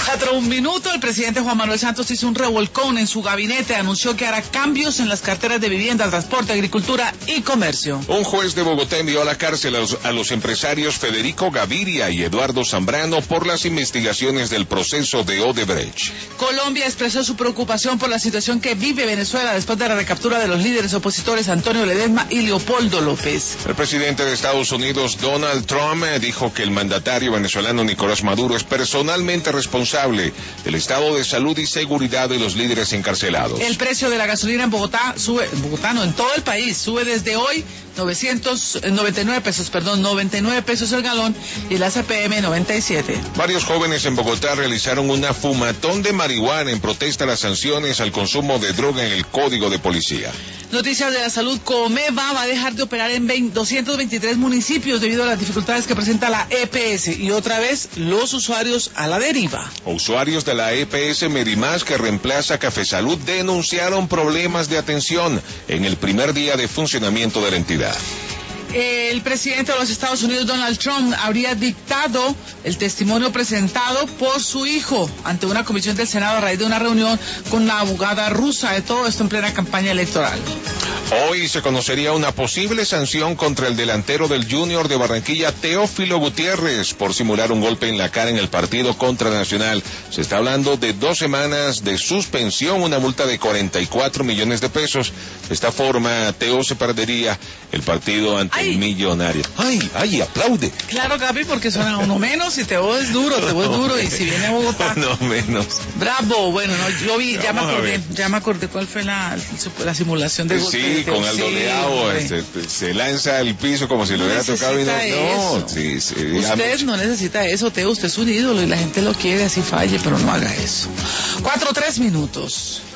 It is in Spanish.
4:01. El presidente Juan Manuel Santos hizo un revolcón en su gabinete. Anunció que hará cambios en las carteras de vivienda, transporte, agricultura y comercio. Un juez de Bogotá envió a la cárcel a los empresarios Federico Gaviria y Eduardo Zambrano por las investigaciones del proceso de Odebrecht. Colombia expresó su preocupación por la situación que vive Venezuela después de la recaptura de los líderes opositores Antonio Ledesma y Leopoldo López. El presidente de Estados Unidos, Donald Trump, dijo que el mandatario venezolano Nicolás Maduro es personalmente responsable del estado de salud y seguridad de los líderes encarcelados. El precio de la gasolina en Bogotá en todo el país, sube desde hoy 99 pesos el galón y el ACPM 97. Varios jóvenes en Bogotá realizaron una fumatón de marihuana en protesta a las sanciones al consumo de droga en el Código de Policía. Noticias de la salud. Comeva va a dejar de operar en 223 municipios debido a las dificultades que presenta la EPS y otra vez los usuarios a la deriva. Usuarios de la EPS Medimás, que reemplaza Café Salud, denunciaron problemas de atención en el primer día de funcionamiento de la entidad. El presidente de los Estados Unidos, Donald Trump, habría dictado el testimonio presentado por su hijo ante una comisión del Senado a raíz de una reunión con la abogada rusa. De todo esto en plena campaña electoral. Hoy se conocería una posible sanción contra el delantero del Junior de Barranquilla, Teófilo Gutiérrez, por simular un golpe en la cara en el partido contra Nacional. Se está hablando de 2 semanas de suspensión, una multa de 44 millones de pesos. De esta forma, Teo se perdería el partido ante el Millonario. ¡Ay, aplaude! Claro, Gaby, porque suena uno menos y Teo es duro, y si viene a Bogotá... No menos. Bravo, bueno, no, yo vi, ya me acordé cuál fue la simulación de golpe. Sí, con Aldo Leao, se lanza al piso como si lo hubiera tocado y no. Sí, usted no necesita eso, Teo, usted es un ídolo y la gente lo quiere, así falle, pero no haga eso. 4:03.